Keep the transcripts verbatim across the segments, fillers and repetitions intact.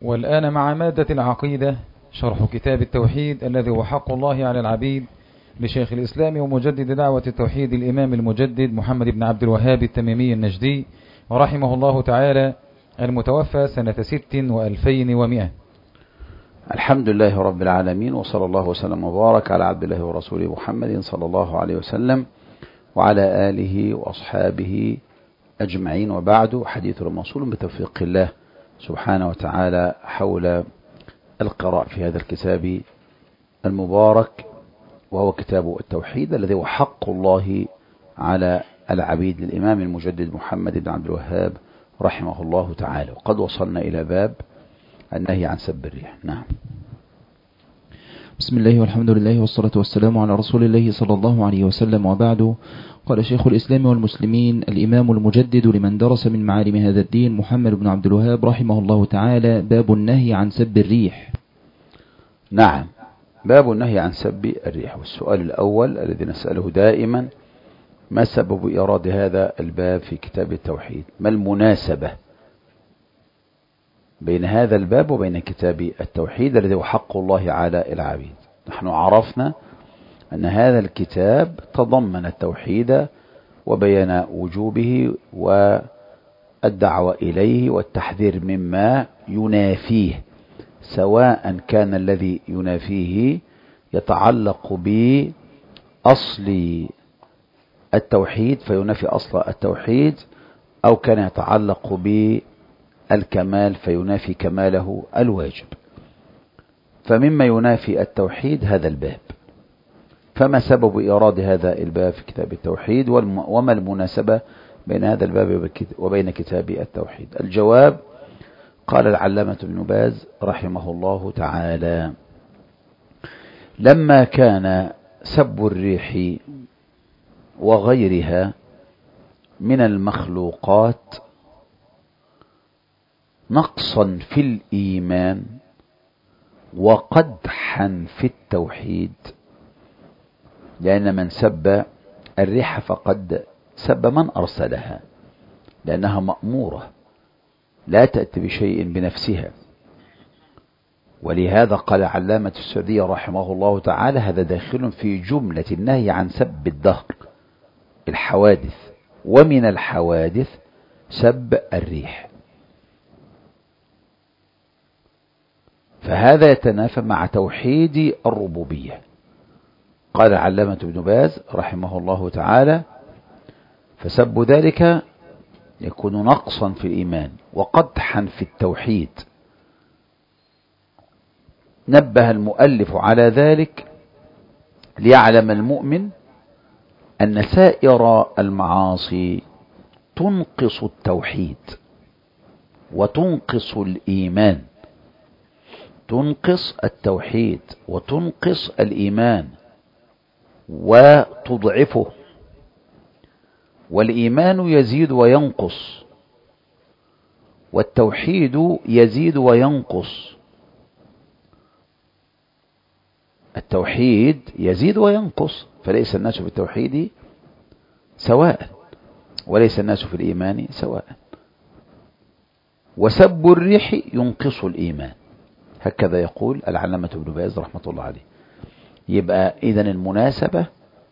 والآن مع مادة العقيدة شرح كتاب التوحيد الذي هو حق الله على العبيد لشيخ الإسلام ومجدد دعوة التوحيد الإمام المجدد محمد بن عبد الوهاب التميمي النجدي ورحمه الله تعالى، المتوفى سنة ست وألفين ومئة. الحمد لله رب العالمين، وصلى الله وسلم وبارك على عبد الله ورسوله محمد صلى الله عليه وسلم وعلى آله وأصحابه أجمعين، وبعد. حديث موصول بتوفيق الله سبحانه وتعالى حول القراء في هذا الكتاب المبارك، وهو كتاب التوحيد الذي هو حق الله على العبيد للإمام المجدد محمد بن عبد الوهاب رحمه الله تعالى. وقد وصلنا إلى باب النهي عن سب الريح. نعم. بسم الله والحمد لله والصلاة والسلام على رسول الله صلى الله عليه وسلم، وبعد. قال شيخ الإسلام والمسلمين الإمام المجدد لمن درس من معالم هذا الدين محمد بن عبد الوهاب رحمه الله تعالى: باب النهي عن سب الريح. نعم، باب النهي عن سب الريح. والسؤال الأول الذي نسأله دائما: ما سبب إيراد هذا الباب في كتاب التوحيد؟ ما المناسبة بين هذا الباب وبين كتاب التوحيد الذي هو حق الله على العبيد؟ نحن عرفنا أن هذا الكتاب تضمن التوحيد وبيان وجوبه والدعوة إليه والتحذير مما ينافيه، سواء كان الذي ينافيه يتعلق بأصل التوحيد فينافي أصل التوحيد، أو كان يتعلق بالكمال فينافي كماله الواجب. فمما ينافي التوحيد هذا الباب. فما سبب إيراد هذا الباب في كتاب التوحيد، وما المناسبة بين هذا الباب وبين كتاب التوحيد؟ الجواب: قال العلامة ابن باز رحمه الله تعالى: لما كان سب الريح وغيرها من المخلوقات نقصا في الإيمان وقدحا في التوحيد، لأن من سب الريح فقد سب من أرسلها، لأنها مأمورة لا تأتي بشيء بنفسها. ولهذا قال علامة السعدي رحمه الله تعالى: هذا داخل في جملة النهي عن سب الدهر، الحوادث، ومن الحوادث سب الريح. فهذا يتنافى مع توحيد الربوبية. قال علامة ابن باز رحمه الله تعالى: فسب ذلك يكون نقصا في الإيمان وقدحا في التوحيد. نبه المؤلف على ذلك ليعلم المؤمن أن سائر المعاصي تنقص التوحيد وتنقص الإيمان، تنقص التوحيد وتنقص الإيمان وتضعفه. والإيمان يزيد وينقص، والتوحيد يزيد وينقص. التوحيد يزيد وينقص، فليس الناس في التوحيد سواء، وليس الناس في الإيمان سواء. وسب الريح ينقص الإيمان، هكذا يقول العلامة ابن باز رحمة الله عليه. يبقى إذن المناسبة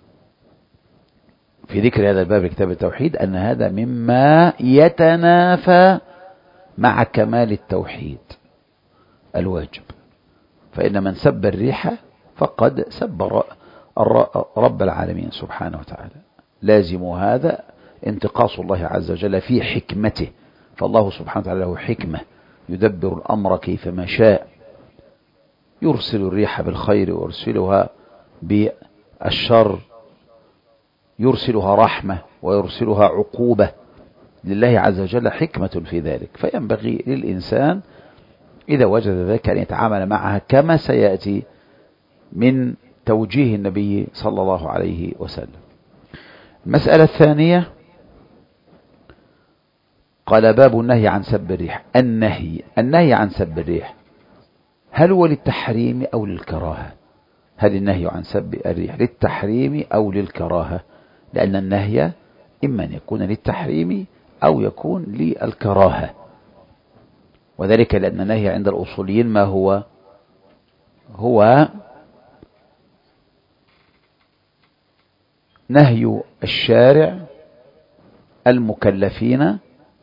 في ذكر هذا الباب كتاب التوحيد أن هذا مما يتنافى مع كمال التوحيد الواجب. فإن من سب الريح فقد سب رب العالمين سبحانه وتعالى. لازم هذا انتقاص الله عز وجل في حكمته، فالله سبحانه وتعالى له حكمة يدبر الأمر كيفما شاء، يرسل الريح بالخير ويرسلها بالشر، يرسلها رحمة ويرسلها عقوبة. لله عز وجل حكمة في ذلك، فينبغي للإنسان إذا وجد ذلك أن يتعامل معها كما سيأتي من توجيه النبي صلى الله عليه وسلم. المسألة الثانية: قال باب النهي عن سب الريح. النهي النهي عن سب الريح هل هو للتحريم أو للكراهة؟ هل النهي عن سب الريح للتحريم أو للكراهة؟ لأن النهي إما أن يكون للتحريم أو يكون للكراهة. وذلك لأن النهي عند الأصوليين ما هو هو نهي الشارع المكلفين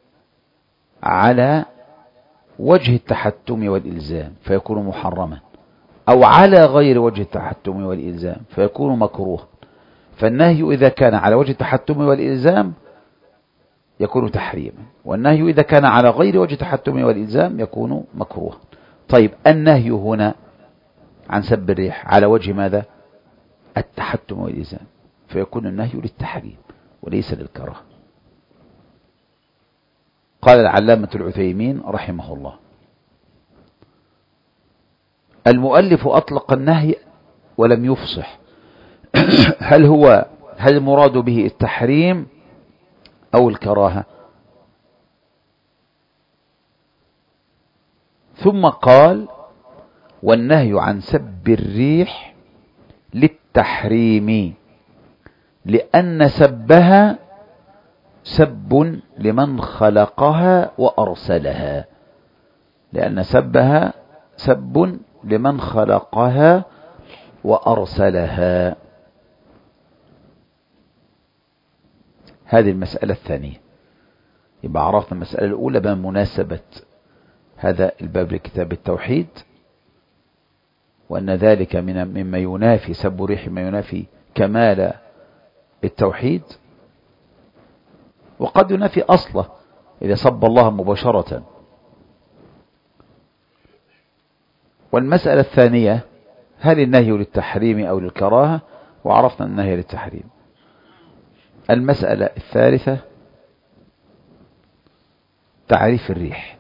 على وجه التحتم والإلزام فيكون محرما، أو على غير وجه التحتم والإلزام فيكون مكروها. فالنهي إذا كان على وجه التحتم والإلزام يكون تحريما، والنهي إذا كان على غير وجه التحتم والإلزام يكون مكروها. طيب النهي هنا عن سب الريح على وجه ماذا؟ التحتم والإلزام، فيكون النهي للتحريم وليس للكراهة. قال العلامة العثيمين رحمه الله: المؤلف أطلق النهي ولم يفصح هل هو هل المراد به التحريم أو الكراهة؟ ثم قال: والنهي عن سب الريح للتحريم لأن سبها سب لمن خلقها وأرسلها، لأن سبها سب لمن خلقها وأرسلها. هذه المسألة الثانية. يبقى عرفنا المسألة الأولى بمناسبة هذا الباب لكتاب التوحيد، وأن ذلك من مما ينافي سب الريح، ما ينافي كمال التوحيد، وقد ينافي أصله إذا سب الله مباشرة. والمسألة الثانية: هل النهي للتحريم أو للكراهة؟ وعرفنا النهي للتحريم. المسألة الثالثة: تعريف الريح.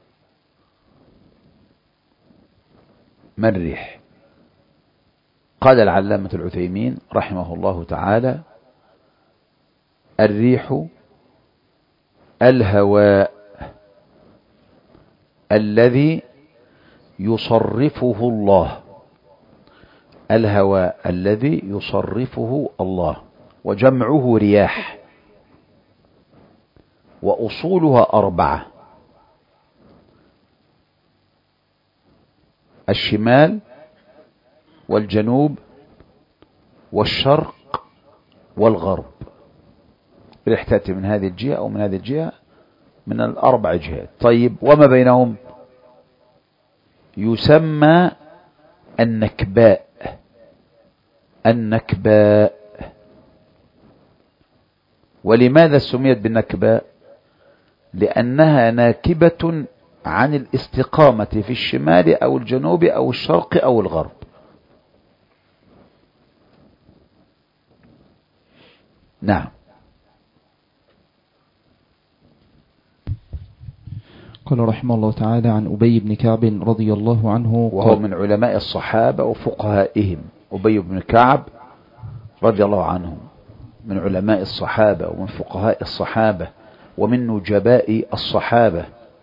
ما الريح؟ قال العلامة العثيمين رحمه الله تعالى: الريح الهواء الذي يصرفه الله، الهواء الذي يصرفه الله، وجمعه رياح، وأصولها أربعة: الشمال والجنوب والشرق والغرب. ريح تأتي من هذه الجهة أو من هذه الجهة، من الأربع جهات. طيب وما بينهم؟ يسمى النكباء. النكباء. ولماذا سميت بالنكباء؟ لأنها ناكبة عن الاستقامة في الشمال أو الجنوب أو الشرق أو الغرب. نعم. قال رحمه الله تعالى: عن أبي بن كعب رضي الله عنه، وهو من علماء الصحابة وفقهائهم. أبي بن كعب رضي الله عنه من علماء الصحابة ومن فقهاء الصحابة ومن نجباء الصحابة،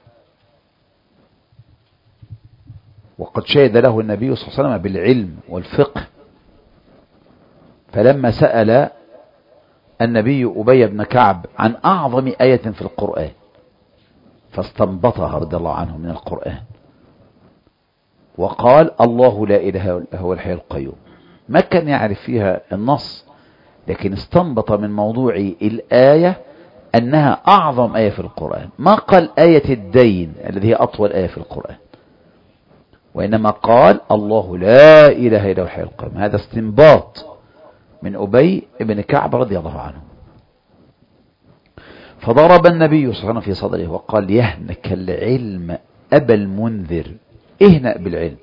وقد شهد له النبي صلى الله عليه وسلم بالعلم والفقه. فلما سأل النبي أبي بن كعب عن أعظم آية في القرآن فاستنبطها رضي الله عنه من القرآن، وقال: الله لا إله إلا هو الحي القيوم. ما كان يعرف فيها النص، لكن استنبط من موضوع الآية أنها أعظم آية في القرآن. ما قال آية الدين الذي هي أطول آية في القرآن، وإنما قال: الله لا إله إلا هو الحي القيوم. هذا استنباط من أبي بن كعب رضي الله عنه. فضرب النبي صلى الله عليه وسلم في صدره وقال: يهنك العلم أبا المنذر، اهنأ بالعلم.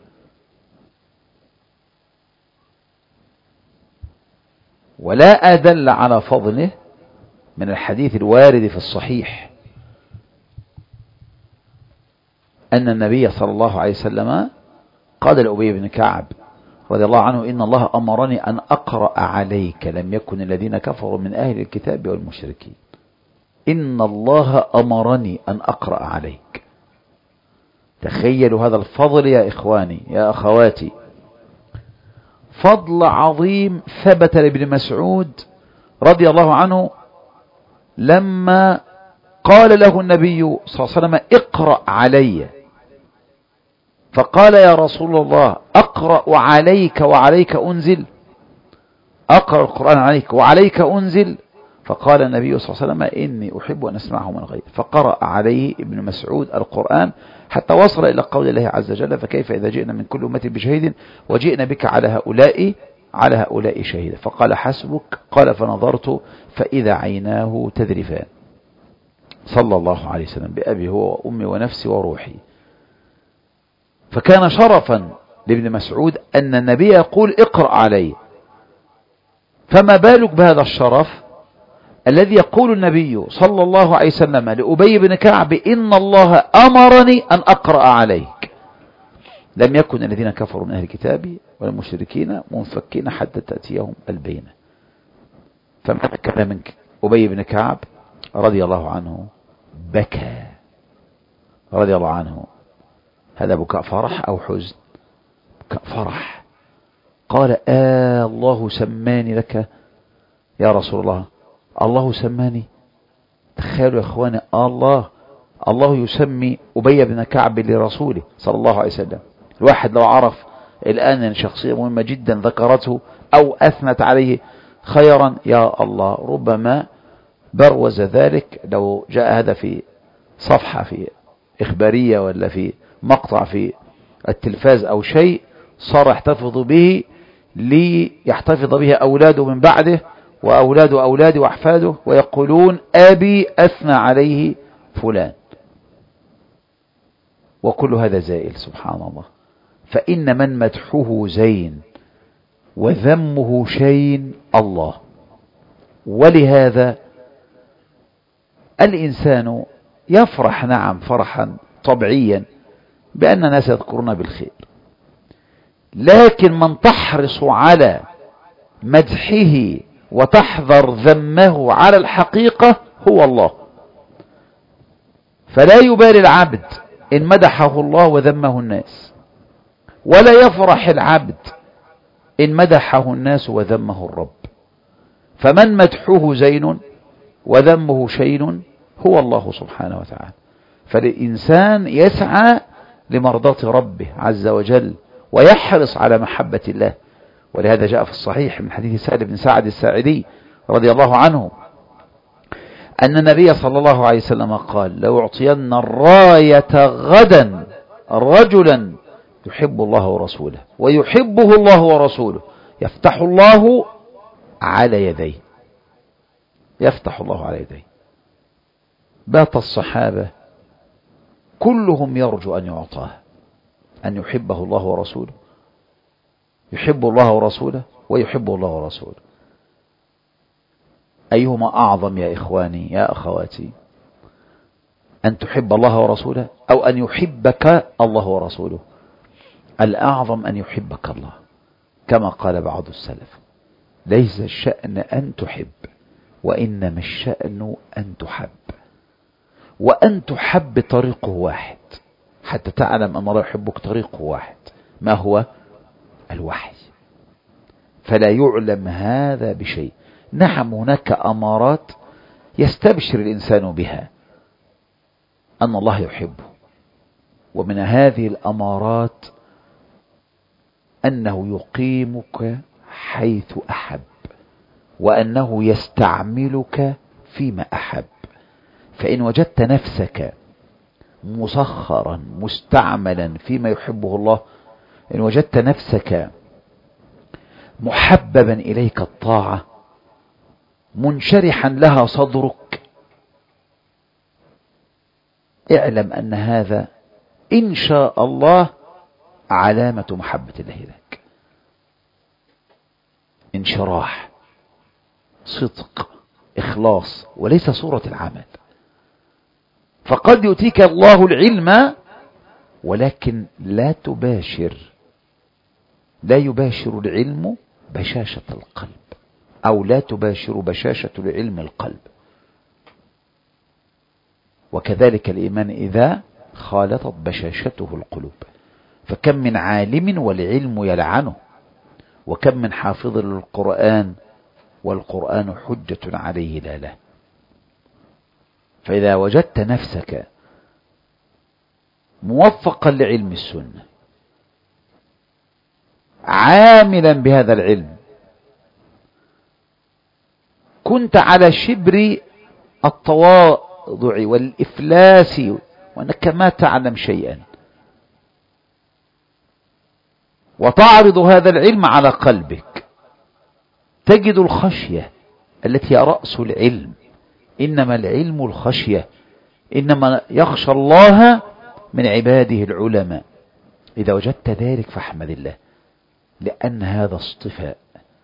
ولا أدل على فضله من الحديث الوارد في الصحيح أن النبي صلى الله عليه وسلم قال لأبي بن كعب رضي الله عنه: إن الله أمرني أن أقرأ عليك لم يكن الذين كفروا من أهل الكتاب والمشركين. إن الله أمرني أن أقرأ عليك. تخيلوا هذا الفضل يا إخواني يا أخواتي، فضل عظيم ثبت لابن مسعود رضي الله عنه لما قال له النبي صلى الله عليه وسلم: اقرأ علي. فقال يا رسول الله أقرأ عليك وعليك أنزل، أقرأ القرآن عليك وعليك أنزل؟ فقال النبي صلى الله عليه وسلم إني أحب أن أسمعه من غيري، فقرأ عليه ابن مسعود القرآن حتى وصل إلى قول الله عز وجل فكيف إذا جئنا من كل أمة بشهيد وجئنا بك على هؤلاء على هؤلاء شهيدا، فقال حسبك، قال فنظرت فإذا عيناه تذرفان، صلى الله عليه وسلم بأبي هو وأمي ونفسي وروحي. فكان شرفا لابن مسعود أن النبي يقول اقرأ عليه، فما بالك بهذا الشرف الذي يقول النبي صلى الله عليه وسلم لأبي بن كعب إن الله أمرني أن أقرأ عليك. لم يكن الذين كفروا من أهل الكتاب والمشركين منفكين حتى تأتيهم البينة. فما كان من أبي بن كعب رضي الله عنه بكى رضي الله عنه. هذا بكاء فرح أو حزن؟ بكاء فرح. قال آه الله سماني لك يا رسول الله، الله سماني. تخيلوا يا اخواني، الله الله يسمي أبي بن كعب لرسوله صلى الله عليه وسلم. الواحد لو عرف الآن أن شخصية مهمة جدا ذكرته أو أثنت عليه خيرا، يا الله ربما بروز ذلك لو جاء هذا في صفحة في إخبارية ولا في مقطع في التلفاز أو شيء، صار يحتفظ به ليحتفظ به أولاده من بعده وأولاد أولاده وأحفاده، ويقولون أبي أثنى عليه فلان. وكل هذا زائل سبحان الله. فإن من مدحه زين وذمه شين الله. ولهذا الإنسان يفرح نعم فرحا طبيعيا بأن الناس يذكرون بالخير، لكن من تحرص على مدحه وتحذر ذمه على الحقيقة هو الله. فلا يبالي العبد إن مدحه الله وذمه الناس، ولا يفرح العبد إن مدحه الناس وذمه الرب. فمن مدحه زين وذمه شين هو الله سبحانه وتعالى. فالإنسان يسعى لمرضاة ربه عز وجل ويحرص على محبة الله. ولهذا جاء في الصحيح من حديث سهل بن سعد الساعدي رضي الله عنه أن النبي صلى الله عليه وسلم قال لو أعطين الراية غدا رجلا يحب الله ورسوله ويحبه الله ورسوله يفتح الله على يديه، يفتح الله على يديه. بات الصحابة كلهم يرجو أن يعطاه، أن يحبه الله ورسوله، يحب الله ورسوله ويحبه الله ورسوله. أيهما أعظم يا إخواني يا أخواتي؟ أن تحب الله ورسوله أو أن يحبك الله ورسوله؟ الأعظم أن يحبك الله، كما قال بعض السلف ليس الشأن أن تحب وإنما الشأن أن تحب. وأن تحب طريقه واحد، حتى تعلم أن الله يحبك طريقه واحد، ما هو؟ الوحي. فلا يعلم هذا بشيء. نعم هناك أمارات يستبشر الإنسان بها أن الله يحبه، ومن هذه الأمارات أنه يقيمك حيث أحب، وأنه يستعملك فيما أحب. فإن وجدت نفسك مسخرا مستعملا فيما يحبه الله، إن وجدت نفسك محببا إليك الطاعة منشرحا لها صدرك، اعلم أن هذا إن شاء الله علامة محبة الله لك. انشراح، صدق، إخلاص، وليس صورة العمل. فقد يؤتيك الله العلم ولكن لا تباشر، لا يباشر العلم بشاشة القلب، أو لا تباشر بشاشة العلم القلب. وكذلك الإيمان إذا خالطت بشاشته القلوب. فكم من عالم والعلم يلعنه، وكم من حافظ للقرآن والقرآن حجة عليه لا له. فإذا وجدت نفسك موفقا لعلم السنة عاملا بهذا العلم، كنت على شبر التواضع والإفلاس وأنك ما تعلم شيئا، وتعرض هذا العلم على قلبك، تجد الخشية التي هي رأس العلم. إنما العلم الخشية، إنما يخشى الله من عباده العلماء. إذا وجدت ذلك فاحمد الله، لأن هذا اصطفاء.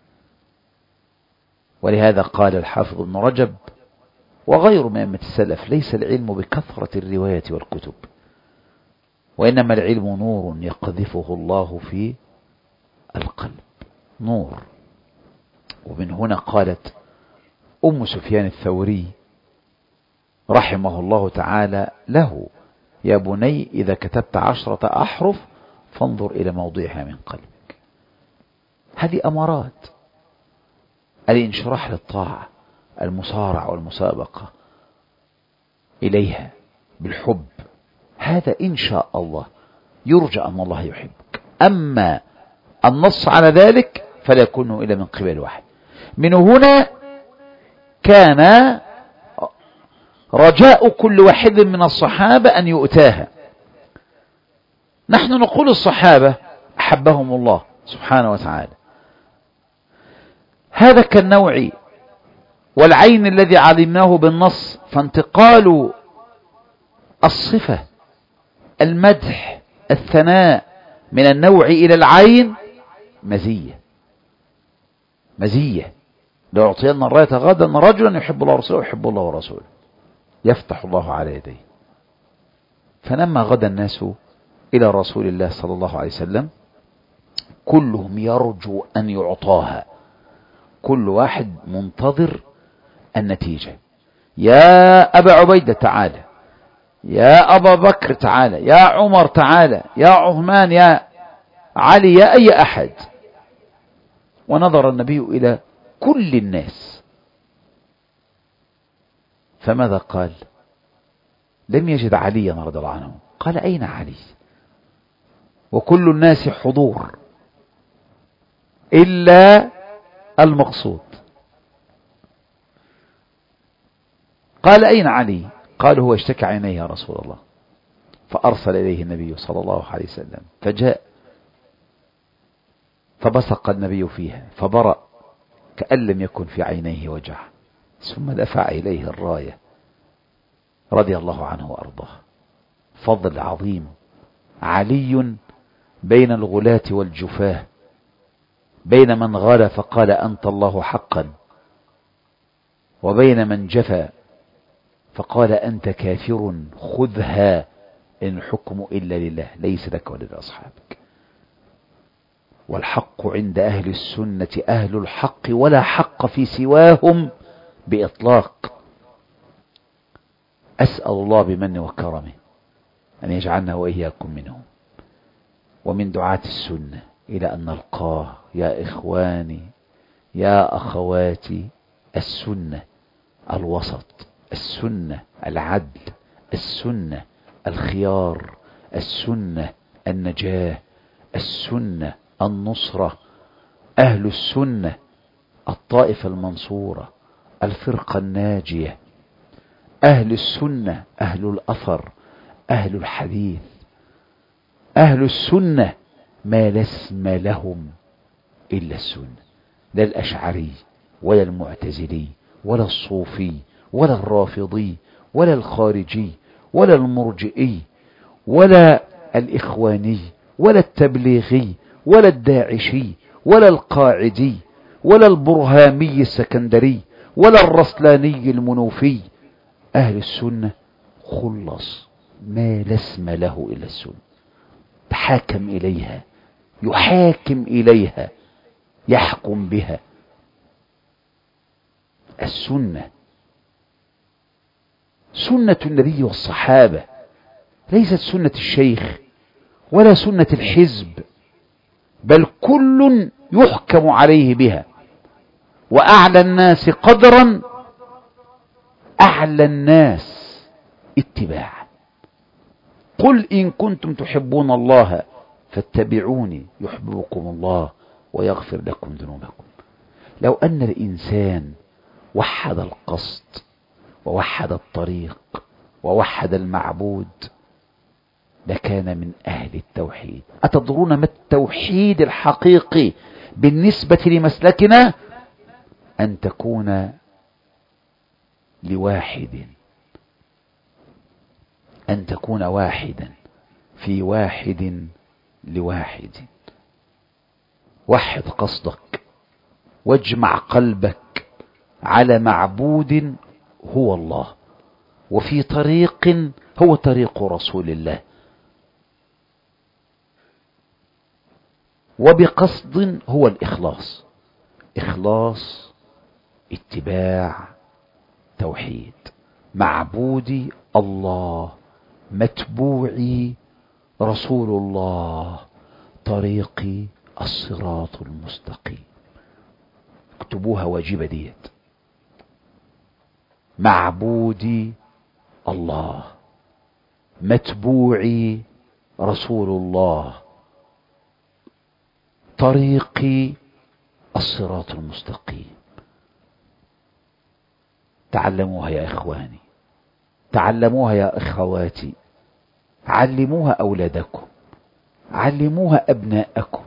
ولهذا قال الحافظ ابن رجب وغير من أئمة السلف: ليس العلم بكثرة الرواية والكتب، وإنما العلم نور يقذفه الله في القلب، نور. ومن هنا قالت أم سفيان الثوري رحمه الله تعالى له: يا بني إذا كتبت عشرة أحرف فانظر إلى موضعها من قلبك. هذه أمارات الانشراح للطاعة، المسارع والمسابقة إليها بالحب، هذا إن شاء الله يرجى أن الله يحبك. أما النص على ذلك فلا يكون إلا من قبل واحد. من هنا كان رجاء كل واحد من الصحابة أن يؤتاها. نحن نقول الصحابة أحبهم الله سبحانه وتعالى، هذا كالنوع والعين الذي علمناه بالنص، فانتقال الصفة، المدح، الثناء من النوع إلى العين مزية مزية. لأعطينا الراية غدا رجلا يحب الله ورسوله ويحب الله ورسوله، يفتح الله على يديه. فلما غدا الناس إلى رسول الله صلى الله عليه وسلم كلهم يرجو أن يعطاها، كل واحد منتظر النتيجة. يا أبا عبيدة تعالى، يا أبا بكر تعالى، يا عمر تعالى، يا عثمان، يا علي، يا أي أحد. ونظر النبي إلى كل الناس فماذا قال؟ لم يجد عليا رضي الله عنه، قال: أين علي؟ وكل الناس حضور إلا المقصود. قال: أين علي؟ قال: هو اشتكى عينيه يا رسول الله. فأرسل إليه النبي صلى الله عليه وسلم، فجاء فبصق النبي فيها فبرأ كأن لم يكن في عينيه وجع، ثم دفع إليه الراية رضي الله عنه وأرضاه. فضل عظيم. علي بين الغلاة والجفاه، بين من غلا فقال أنت الله حقا، وبين من جفا فقال أنت كافر، خذها إن الحكم إلا لله ليس لك ولا لأصحابك. والحق عند أهل السنة أهل الحق، ولا حق في سواهم بإطلاق. أسأل الله بمن وكرمه أن يجعلنا وإياكم منهم ومن دعاة السنة إلى أن نلقاه. يا إخواني يا أخواتي، السنة الوسط، السنة العدل، السنة الخيار، السنة النجاة، السنة النصرة، أهل السنة الطائفة المنصورة، الفرقة الناجية. أهل السنة أهل الأثر، أهل الحديث. أهل السنة ما لا اسم لهم إلا السنة، لا الأشعري ولا المعتزلي ولا الصوفي ولا الرافضي ولا الخارجي ولا المرجئي ولا الإخواني ولا التبليغي ولا الداعشي ولا القاعدي ولا البرهامي السكندري ولا الرسلاني المنوفي. أهل السنة خلص ما لا اسم له إلا السنة، تحاكم إليها، يحاكم إليها، يحكم بها. السنة سنة النبي والصحابة، ليست سنة الشيخ ولا سنة الحزب، بل كل يحكم عليه بها. وأعلى الناس قدرا أعلى الناس اتباعا. قل إن كنتم تحبون الله فاتبعوني يحببكم الله ويغفر لكم ذنوبكم. لو أن الإنسان وحد القصد ووحد الطريق ووحد المعبود لكان من أهل التوحيد. أتدرون ما التوحيد الحقيقي بالنسبة لمسلكنا؟ أن تكون لواحد، أن تكون واحدا في واحد لواحد. وحد قصدك واجمع قلبك على معبود هو الله، وفي طريق هو طريق رسول الله، وبقصد هو الإخلاص. إخلاص، اتباع، توحيد. معبودي الله، متبوعي رسول الله، طريقي الصراط المستقيم. اكتبوها واجبة ديت. معبودي الله، متبوعي رسول الله، طريقي الصراط المستقيم. تعلموها يا إخواني، تعلموها يا أخواتي، علموها أولادكم، علموها أبناءكم.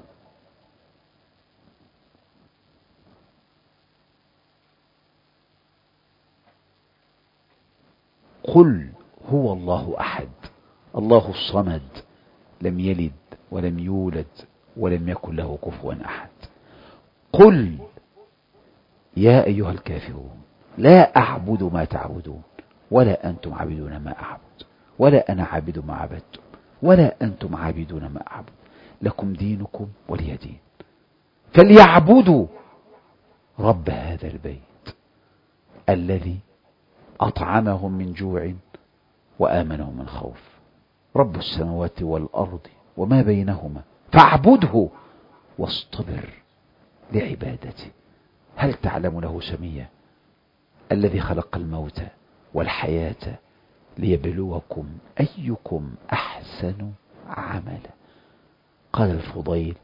قل هو الله أحد الله الصمد لم يلد ولم يولد ولم يكن له كفوا أحد. قل يا أيها الكافرون لا أعبد ما تعبدون ولا أنتم عابدون ما أعبد ولا أنا عابد ما عبدتم ولا أنتم عابدون ما أعبد لكم دينكم ولي دين. فليعبدوا رب هذا البيت الذي أطعمهم من جوع وآمنهم من خوف. رب السماوات والأرض وما بينهما فاعبده واصطبر لعبادته. هل تعلم له سميا؟ الذي خلق الموت والحياة ليبلوكم أيكم أحسن عملا. قال الفضيل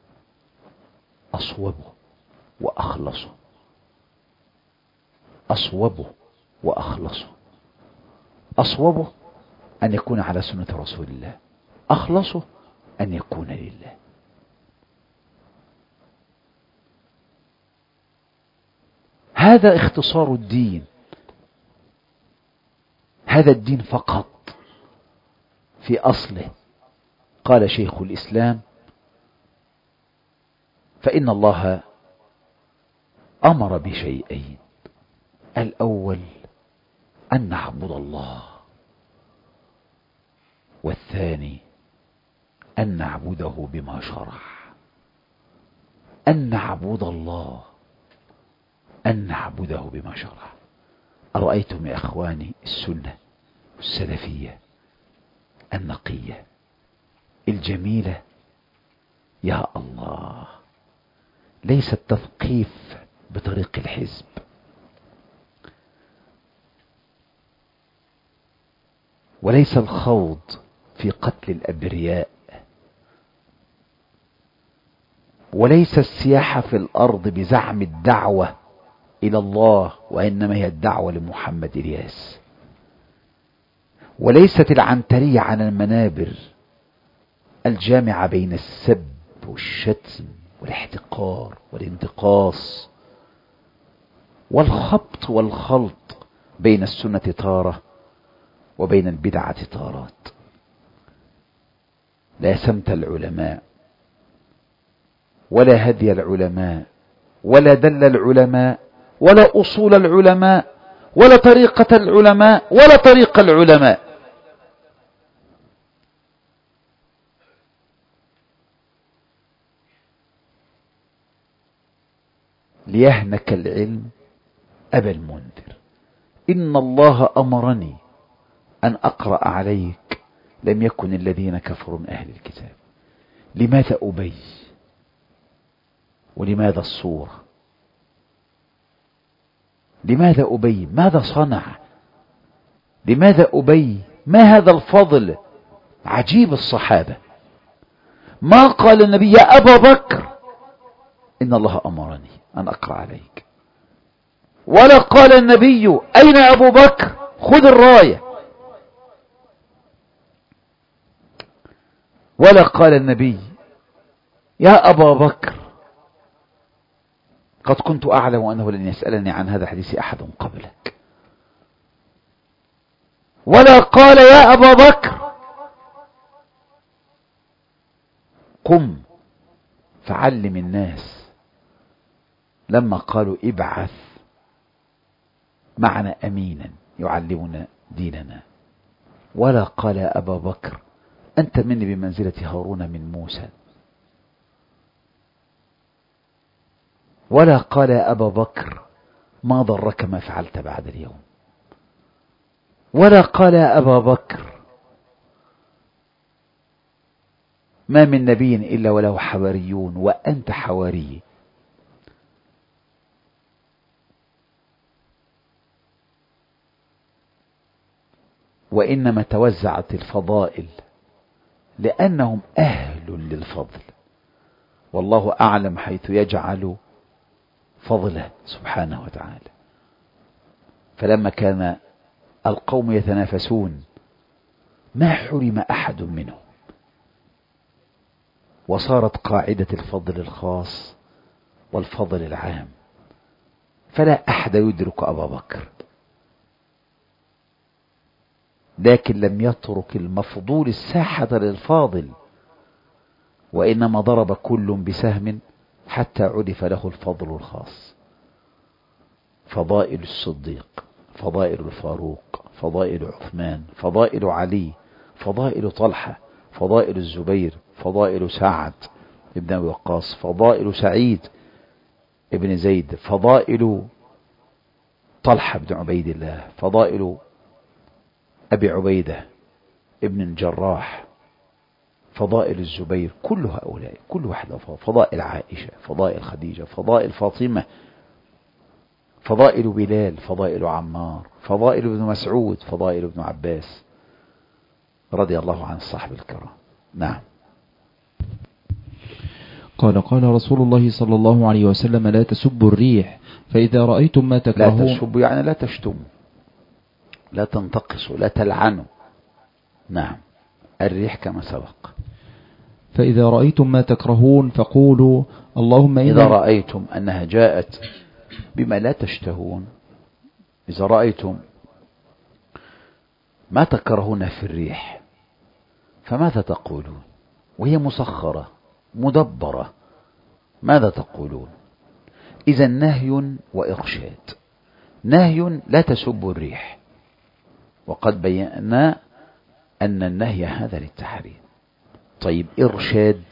أصوبه وأخلصه، أصوبه وأخلصه. أصوبه أن يكون على سنة رسول الله، أخلصه أن يكون لله. هذا اختصار الدين، هذا الدين فقط في أصله. قال شيخ الإسلام فإن الله أمر بشيئين: الأول أن نعبد الله، والثاني أن نعبده بما شرع. أن نعبد الله، أن نعبده بما شرع. أرأيتم يا أخواني السنة السلفية النقية الجميلة؟ يا الله، ليس التثقيف بطريق الحزب، وليس الخوض في قتل الأبرياء، وليس السياحة في الأرض بزعم الدعوة إلى الله، وإنما هي الدعوة لمحمد إلياس. وليست العنترية على المنابر الجامعة بين السب والشتم والاحتقار والانتقاص والخبط والخلط بين السنة تارة وبين البدعة تارات. لا سمت العلماء ولا هدي العلماء ولا دل العلماء ولا أصول العلماء ولا طريقة العلماء ولا طريق العلماء. ليهنك العلم أبا المنذر. إن الله أمرني أن أقرأ عليك لم يكن الذين كفروا من أهل الكتاب. لماذا أبي؟ ولماذا الصورة؟ لماذا أبي؟ ماذا صنع؟ لماذا أبي؟ ما هذا الفضل؟ عجيب الصحابة، ما قال النبي يا أبا بكر إن الله أمرني أن أقرأ عليك، ولا قال النبي أين أبو بكر خذ الراية، ولا قال النبي يا أبا بكر قد كنت أعلم أنه لن يسألني عن هذا الحديث أحد قبلك، ولا قال يا أبا بكر قم فعلم الناس لما قالوا ابعث معنا أمينا يعلمنا ديننا، ولا قال يا أبا بكر أنت مني بمنزلة هارون من موسى، ولا قال يا أبا بكر ما ضرك ما فعلت بعد اليوم، ولا قال يا أبا بكر ما من نبي إلا وله حواريون وأنت حواري. وإنما توزعت الفضائل لأنهم أهل للفضل، والله أعلم حيث يجعل فضله سبحانه وتعالى. فلما كان القوم يتنافسون ما حرم أحد منهم، وصارت قاعدة الفضل الخاص والفضل العام، فلا أحد يدرك أبا بكر، لكن لم يترك المفضول الساحة للفاضل، وإنما ضرب كل بسهم حتى عرف له الفضل الخاص. فضائل الصديق، فضائل الفاروق، فضائل عثمان، فضائل علي، فضائل طلحة، فضائل الزبير، فضائل سعد ابن أبي وقاص، فضائل سعيد ابن زيد، فضائل طلحة بن عبيد الله، فضائل أبي عبيدة ابن الجراح، فضائل الزبير، كل هؤلاء كل واحدة، فضائل عائشة، فضائل خديجة، فضائل فاطمة، فضائل بلال، فضائل عمار، فضائل ابن مسعود، فضائل ابن عباس رضي الله عن الصحابة الكرام. نعم. قال قال رسول الله صلى الله عليه وسلم لا تسبوا الريح فإذا رأيتم ما تكرهون. لا تسبوا يعني لا تشتموا، لا تنتقصوا، لا تلعنوا. نعم. الريح كما سبق. فإذا رأيتم ما تكرهون فقولوا اللهم إنا إذا رأيتم أنها جاءت بما لا تشتهون، إذا رأيتم ما تكرهون في الريح فماذا تقولون؟ وهي مسخرة مدبرة، ماذا تقولون؟ إذا نهي وإرشاد. نهي لا تسبوا الريح، وقد بينا أن النهي هذا للتحريم. طيب إرشاد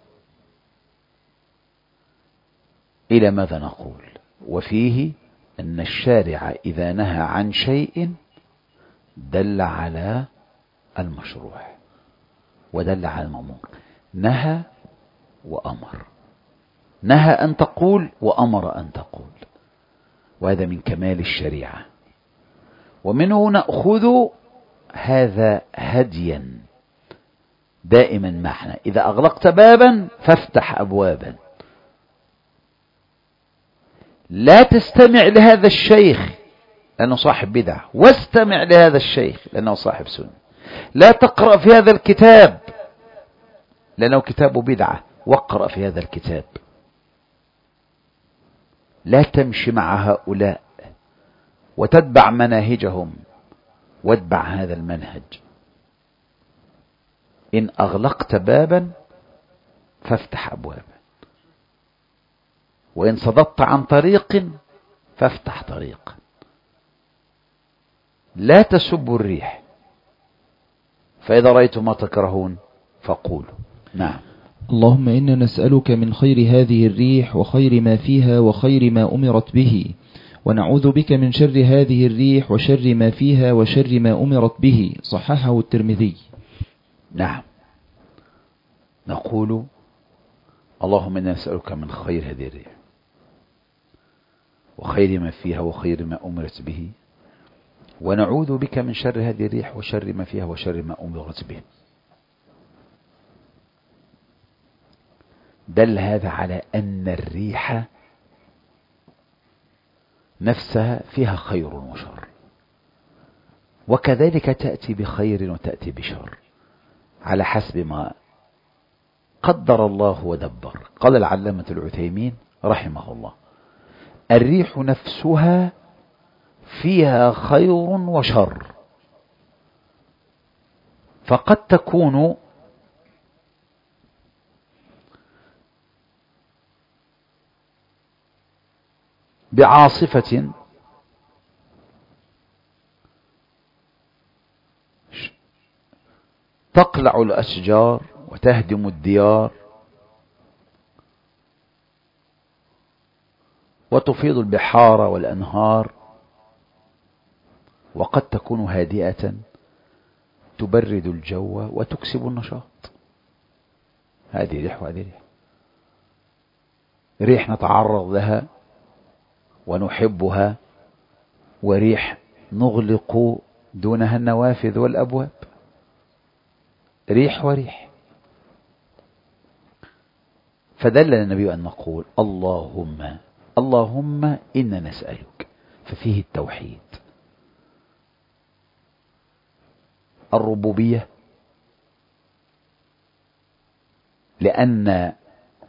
إلى ماذا نقول؟ وفيه أن الشارع إذا نهى عن شيء دل على المشروع ودل على المأمور. نهى وأمر، نهى أن تقول وأمر أن تقول، وهذا من كمال الشريعة. ومنه نأخذ هذا هديا دائما معنا، إذا أغلقت بابا فافتح أبوابا. لا تستمع لهذا الشيخ لأنه صاحب بدعة، واستمع لهذا الشيخ لأنه صاحب سنة. لا تقرأ في هذا الكتاب لأنه كتاب بدعة، واقرأ في هذا الكتاب. لا تمشي مع هؤلاء وتتبع مناهجهم، واتبع هذا المنهج. إن أغلقت بابا فافتح أبوابا، وإن صددت عن طريق فافتح طريقا. لا تسبوا الريح فإذا رأيتم ما تكرهون فقولوا. نعم. اللهم إنا نسألك من خير هذه الريح وخير ما فيها وخير ما أمرت به، ونعوذ بك من شر هذه الريح وشر ما فيها وشر ما أمرت به. صححه الترمذي. نعم. نقول اللهم إنا نسألك من خير هذه الريح وخير ما فيها وخير ما أمرت به، ونعوذ بك من شر هذه الريح وشر ما فيها وشر ما أمرت به. دل هذا على أن الريح نفسها فيها خير وشر، وكذلك تأتي بخير وتأتي بشر على حسب ما قدر الله ودبر. قال العلامة العثيمين رحمه الله: الريح نفسها فيها خير وشر، فقد تكون بعاصفة تقلع الأشجار وتهدم الديار وتفيض البحار والأنهار، وقد تكون هادئة تبرد الجو وتكسب النشاط. هذه ريح وهذه ريح، ريح نتعرض لها ونحبها، وريح نغلق دونها النوافذ والأبواب. ريح وريح. فدلنا النبي أن نقول اللهم اللهم إنا نسألك، ففيه التوحيد، الربوبية، لأن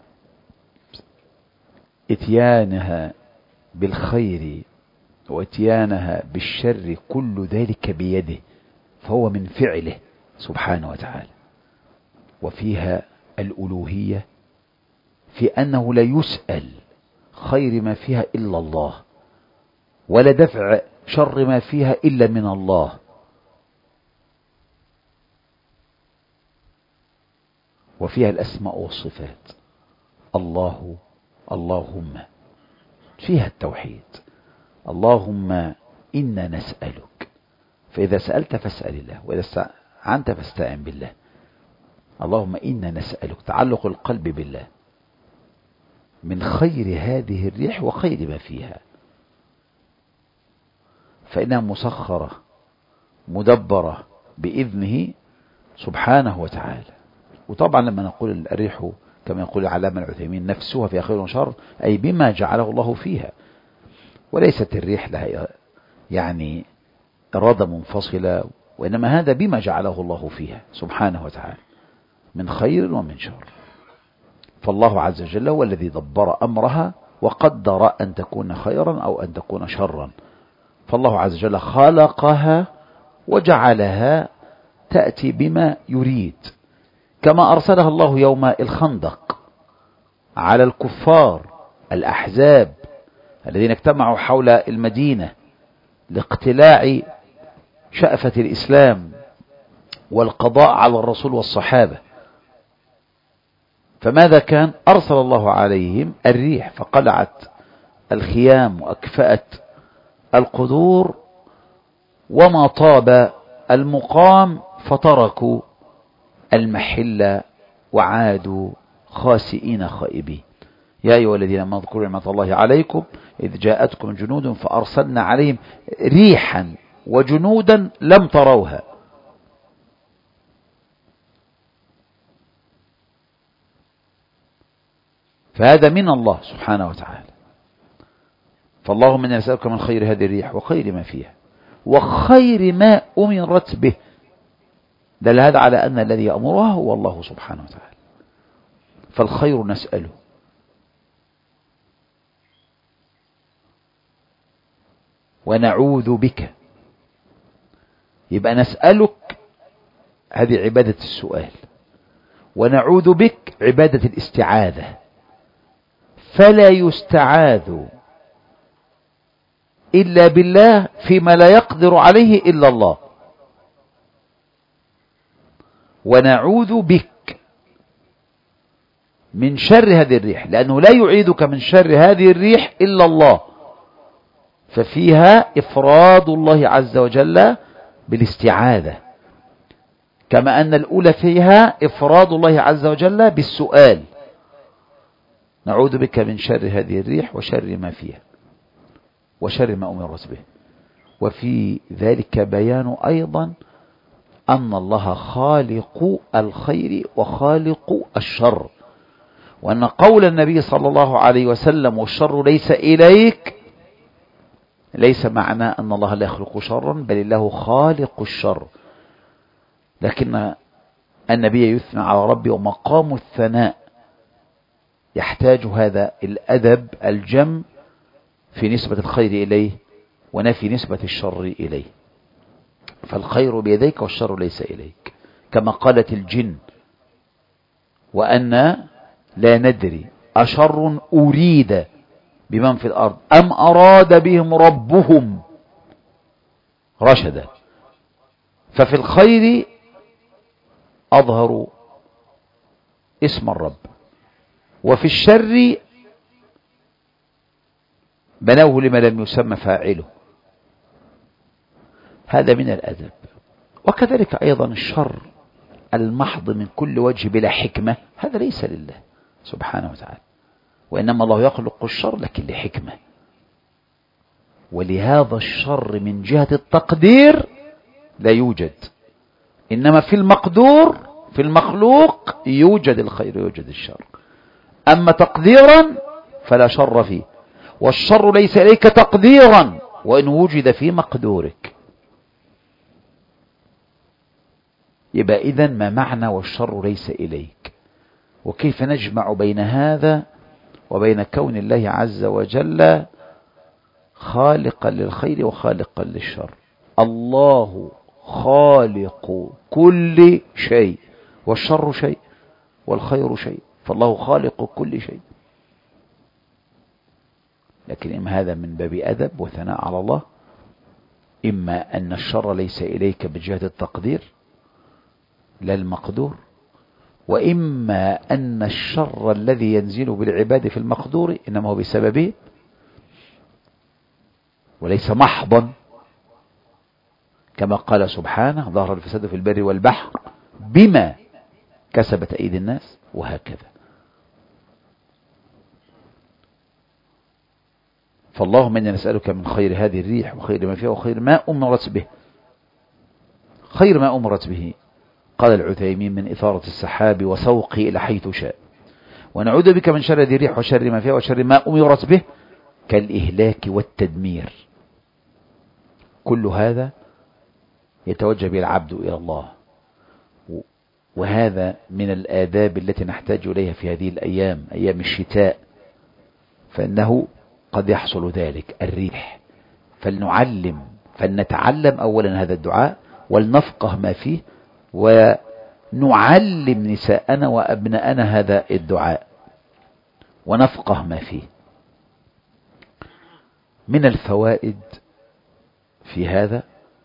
اتيانها بالخير واتيانها بالشر كل ذلك بيده، فهو من فعله سبحانه وتعالى. وفيها الألوهية، في أنه لا يسأل خير ما فيها إلا الله، ولا دفع شر ما فيها إلا من الله. وفيها الأسماء والصفات، الله اللهم، فيها التوحيد، اللهم إنا نسألك. فإذا سألت فاسأل الله، وإذا استعنت فاستعن بالله. اللهم إنا نسألك، تعلق القلب بالله، من خير هذه الريح وخير ما فيها، فإنها مسخرة مدبرة بإذنه سبحانه وتعالى. وطبعا لما نقول الريح كما يقول العلامة العثيمين نفسها فيها خير وشر، أي بما جعله الله فيها، وليست الريح لها يعني إرادة منفصلة، وإنما هذا بما جعله الله فيها سبحانه وتعالى من خير ومن شر. فالله عز وجل هو الذي دبر أمرها وقدر أن تكون خيرا أو أن تكون شرا. فالله عز وجل خلقها وجعلها تأتي بما يريد، كما أرسلها الله يوم الخندق على الكفار الأحزاب الذين اجتمعوا حول المدينة لاقتلاع شأفة الإسلام والقضاء على الرسول والصحابة. فماذا كان؟ أرسل الله عليهم الريح فقلعت الخيام وأكفأت القدور، وما طاب المقام فتركوا المحل وعادوا خاسئين خائبين. يا أيها الذين آمنوا اذكروا نعمة الله عليكم إذ جاءتكم جنود فأرسلنا عليهم ريحا وجنودا لم تروها. فهذا من الله سبحانه وتعالى. فاللهم إنا نسألك من خير هذه الريح وخير ما فيها وخير ما أمرت به. دل هذا على أن الذي يأمرها هو الله سبحانه وتعالى. فالخير نسأله، ونعوذ بك. يبقى نسألك هذه عبادة السؤال، ونعوذ بك عبادة الاستعاذة. فلا يستعاذ إلا بالله فيما لا يقدر عليه إلا الله. ونعوذ بك من شر هذه الريح، لأنه لا يعيذك من شر هذه الريح إلا الله. ففيها إفراد الله عز وجل بالاستعاذة، كما أن الأولى فيها إفراد الله عز وجل بالسؤال. نعوذ بك من شر هذه الريح وشر ما فيها وشر ما أمرت به. وفي ذلك بيان أيضا أن الله خالق الخير وخالق الشر، وأن قول النبي صلى الله عليه وسلم والشر ليس إليك ليس معناه أن الله لا يخلق شرا، بل الله خالق الشر، لكن النبي يثنى على ربه، ومقام الثناء يحتاج هذا الأدب الجم في نسبة الخير إليه ونفي نسبة الشر إليه. فالخير بيديك والشر ليس إليك، كما قالت الجن وأن لا ندري أشر أريد بمن في الأرض أم أراد بهم ربهم رشدا. ففي الخير أظهر اسم الرب، وفي الشر بنوه لما لم يسمى فاعله. هذا من الأدب. وكذلك أيضا الشر المحض من كل وجه بلا حكمة، هذا ليس لله سبحانه وتعالى، وإنما الله يخلق الشر لكن لحكمة. ولهذا الشر من جهة التقدير لا يوجد، إنما في المقدور في المخلوق يوجد الخير يوجد الشر. أما تقديرا فلا شر فيه، والشر ليس إليك تقديرا وإن وجد في مقدورك. يبقى إذن ما معنى والشر ليس إليك؟ وكيف نجمع بين هذا وبين كون الله عز وجل خالقا للخير وخالقا للشر؟ الله خالق كل شيء، والشر شيء والخير شيء، فالله خالق كل شيء. لكن إما هذا من باب أدب وثناء على الله، إما أن الشر ليس إليك بجهة التقدير لا المقدور، وإما أن الشر الذي ينزل بالعباد في المقدور إنما هو بسببه وليس محضا، كما قال سبحانه ظهر الفساد في البر والبحر بما كسبت أيدي الناس، وهكذا. فاللهم إنا نسألك من خير هذه الريح وخير ما فيها وخير ما أمرت به. خير ما أمرت به قال العثيمين من إثارة السحاب وسوقه إلى حيث شاء. ونعوذ بك من شر هذه الريح وشر ما فيها وشر ما أمرت به كالإهلاك والتدمير. كل هذا يتوجه به العبد إلى الله، وهذا من الآداب التي نحتاج إليها في هذه الأيام، أيام الشتاء، فإنه قد يحصل ذلك الريح. فلنعلم فلنتعلم أولا هذا الدعاء ولنفقه ما فيه، ونعلم نساءنا وأبناءنا هذا الدعاء ونفقه ما فيه. من الفوائد في هذا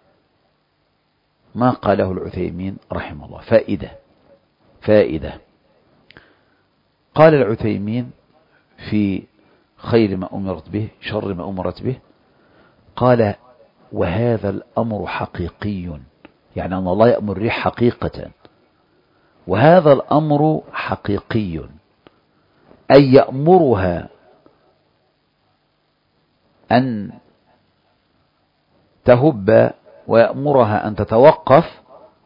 ما قاله العثيمين رحمه الله. فائدة فائدة قال العثيمين في خير ما أمرت به شر ما أمرت به، قال وهذا الأمر حقيقي، يعني أن الله يأمر الريح حقيقة، وهذا الأمر حقيقي أي يأمرها أن تهب ويأمرها أن تتوقف،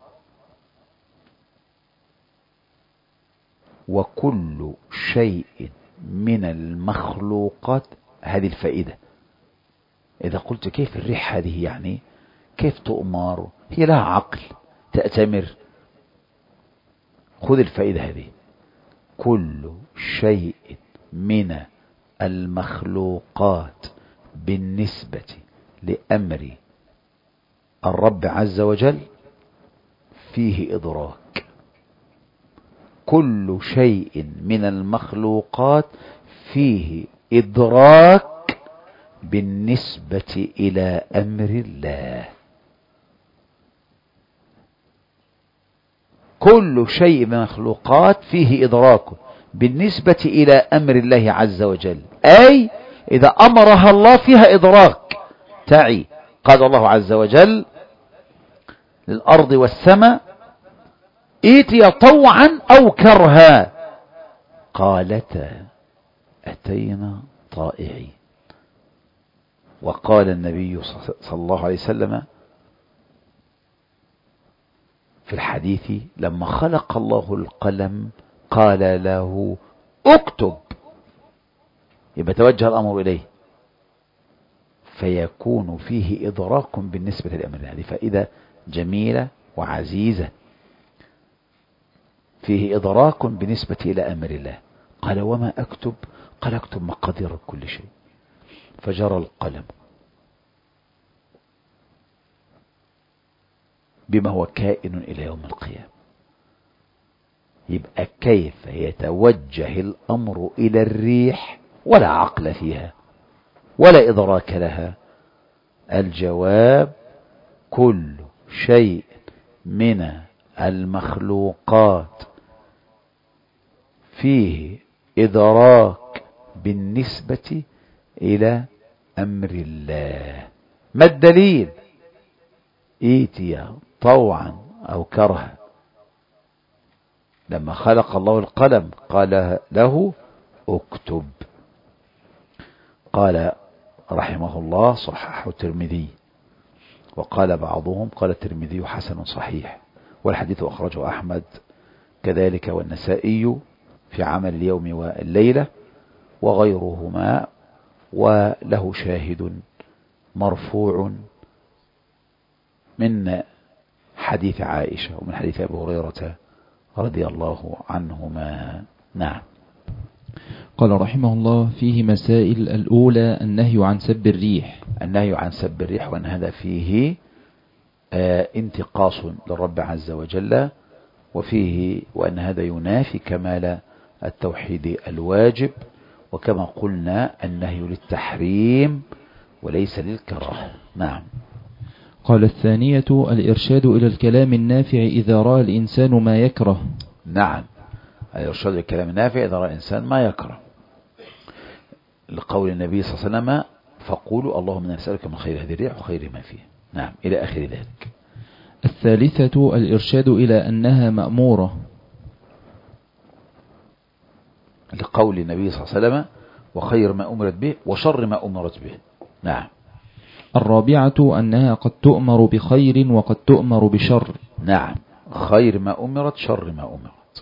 وكل شيء من المخلوقات. هذه الفائدة. إذا قلت كيف الريح هذه، يعني كيف تؤمر؟ هي لها عقل تأتمر. خذ الفائدة هذه: كل شيء من المخلوقات بالنسبة لأمر الرب عز وجل فيه إدراك. كل شيء من المخلوقات فيه إدراك بالنسبة إلى أمر الله. كل شيء من المخلوقات فيه إدراك بالنسبة إلى أمر الله عز وجل، أي إذا أمرها الله فيها إدراك تعي. قال الله عز وجل للأرض والسماء ائتيا طوعا أو كرها قالتا أتينا طائعين. وقال النبي صلى الله عليه وسلم في الحديث لما خلق الله القلم قال له اكتب، يبقى توجه الأمر إليه، فيكون فيه إدراك بالنسبة للأمر. هذه فائدة جميلة وعزيزة، فيه إدراك بالنسبة إلى أمر الله. قال وما أكتب؟ قال أكتب مقادير كل شيء. فجرى القلم بما هو كائن إلى يوم القيامة. يبقى كيف يتوجه الأمر إلى الريح ولا عقل فيها ولا إدراك لها؟ الجواب كل شيء من المخلوقات فيه إدراك بالنسبة إلى أمر الله. ما الدليل؟ إيتيا طوعا أو كرها. لما خلق الله القلم قال له اكتب. قال رحمه الله صححه الترمذي، وقال بعضهم قال الترمذي حسن صحيح، والحديث أخرجه أحمد كذلك والنسائي في عمل اليوم والليلة وغيرهما، وله شاهد مرفوع من حديث عائشة ومن حديث أبي هريرة رضي الله عنهما. نعم. قال رحمه الله فيه مسائل. الأولى النهي عن سب الريح. النهي عن سب الريح، وأن هذا فيه آه انتقاص للرب عز وجل، وفيه وأن هذا ينافي كمال التوحيد الواجب، وكما قلنا النهي للتحريم وليس للكراهة. نعم. قال الثانية الإرشاد إلى الكلام النافع إذا رأى الإنسان ما يكره. نعم، الإرشاد إلى الكلام النافع إذا رأى الإنسان ما يكره، لقول النبي صلى الله عليه وسلم فقولوا اللهم نسألك من خير هذه الريح وخير ما فيه. نعم، إلى آخر ذلك. الثالثة الإرشاد إلى أنها مأمورة، لقول النبي صلى الله عليه وسلم وخير ما أمرت به وشر ما أمرت به. نعم. الرابعة أنها قد تؤمر بخير وقد تؤمر بشر. نعم، خير ما أمرت شر ما أمرت،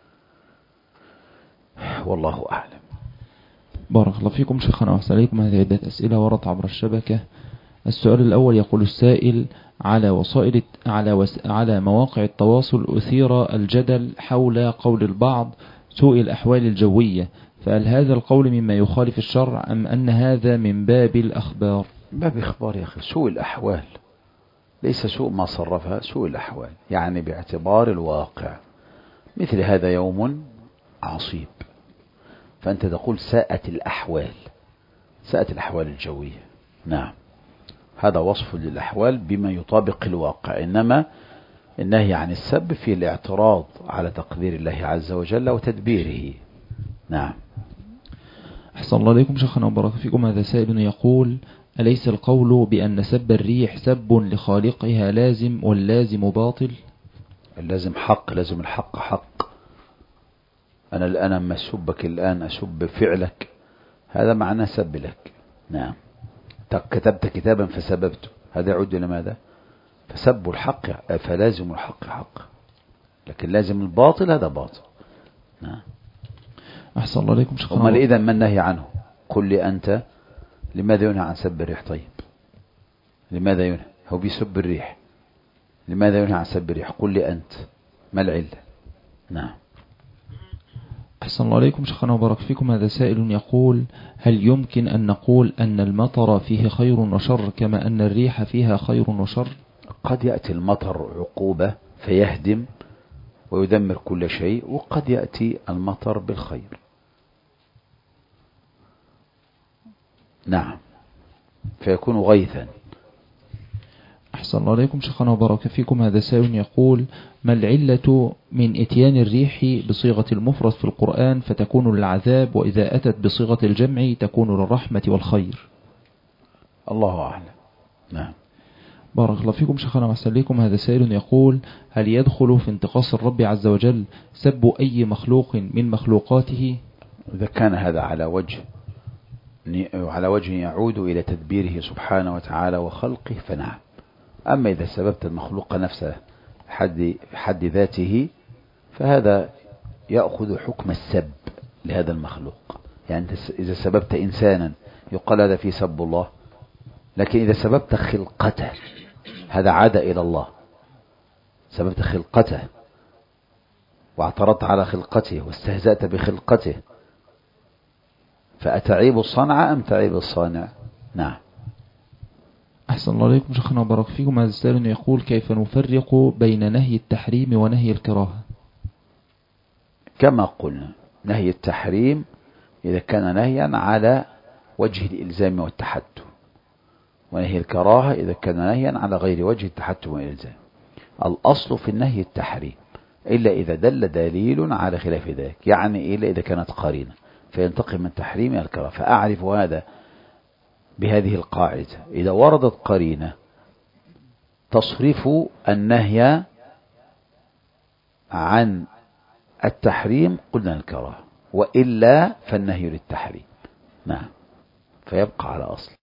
والله أعلم. بارك الله فيكم شيخنا وأحسن إليكم. هذه عدة أسئلة وردت عبر الشبكة. السؤال الأول يقول السائل: على وسائل على وس... على مواقع التواصل أثير الجدل حول قول البعض سوء الأحوال الجوية، فهل هذا القول مما يخالف الشرع أم أن هذا من باب الأخبار؟ باب إخبار يا أخي. سوء الأحوال ليس سوء ما صرفها، سوء الأحوال يعني باعتبار الواقع. مثل هذا يوم عصيب، فأنت تقول ساءت الأحوال، ساءت الأحوال الجوية. نعم، هذا وصف للأحوال بما يطابق الواقع، إنما النهي عن السب في الاعتراض على تقدير الله عز وجل وتدبيره. نعم. أحسن الله عليكم شيخنا وبارك فيكم. هذا سائل يقول: أليس القول بأن سب الريح سب لخالقها لازم واللازم باطل؟ اللازم حق، لازم الحق حق. أنا الآن أما أسبك الآن أسب فعلك، هذا معناه سب لك. نعم. كتبت كتابا فسببته، هذا يعود إلى ماذا؟ فسب الحق، فلازم الحق حق، لكن لازم الباطل هذا باطل. نعم. أحسن الله عليكم شيخنا. أما إذا ما النهي عنه؟ قل لي أنت لماذا ينهى عن سب الريح؟ طيب لماذا ينهى؟ هو بيسب الريح، لماذا ينهى عن سب الريح؟ قل لي أنت ما العلة؟ نعم. أحسن الله عليكم شيخنا وبارك فيكم. هذا سائل يقول: هل يمكن أن نقول أن المطر فيه خير وشر كما أن الريح فيها خير وشر؟ قد يأتي المطر عقوبة فيهدم ويدمر كل شيء، وقد يأتي المطر بالخير. نعم، فيكون غيثا. أحسن الله عليكم شيخنا وبارك فيكم. هذا سائل يقول: ما العلة من إتيان الريح بصيغة المفرد في القرآن فتكون للعذاب، وإذا أتت بصيغة الجمع تكون للرحمة والخير؟ الله أعلم. نعم. بارك الله فيكم شيخنا وأحسن إليكم. هذا سائل يقول: هل يدخل في انتقاص الرب عز وجل سب أي مخلوق من مخلوقاته؟ إذا كان هذا على وجه على وجه يعود إلى تدبيره سبحانه وتعالى وخلقه فنعم. أما إذا سببت المخلوق نفسه حد حد ذاته فهذا يأخذ حكم السب لهذا المخلوق. يعني إذا سببت إنسانا يقال هذا في سب الله، لكن إذا سببت خلقته هذا عاد إلى الله. سببت خلقته واعترضت على خلقته واستهزأت بخلقته، فأتعيب الصنع أم تعيب الصانع؟ نعم. أحسن الله عليكم شيخنا وبارك فيكم. هذا السائل يقول: كيف نفرق بين نهي التحريم ونهي الكراهة؟ كما قلنا، نهي التحريم إذا كان نهيا على وجه الإلزام والتحتم، ونهي الكراهة إذا كان نهيا على غير وجه التحتم والإلزام. الأصل في النهي التحريم إلا إذا دل دليل على خلاف ذلك، يعني إلا إذا كانت قرينة فينتقل من تحريم إلى الكراهة. فأعرف هذا بهذه القاعدة: إذا وردت قرينة تصرف النهي عن التحريم قلنا الكراهة، وإلا فالنهي للتحريم. نعم، فيبقى على أصل.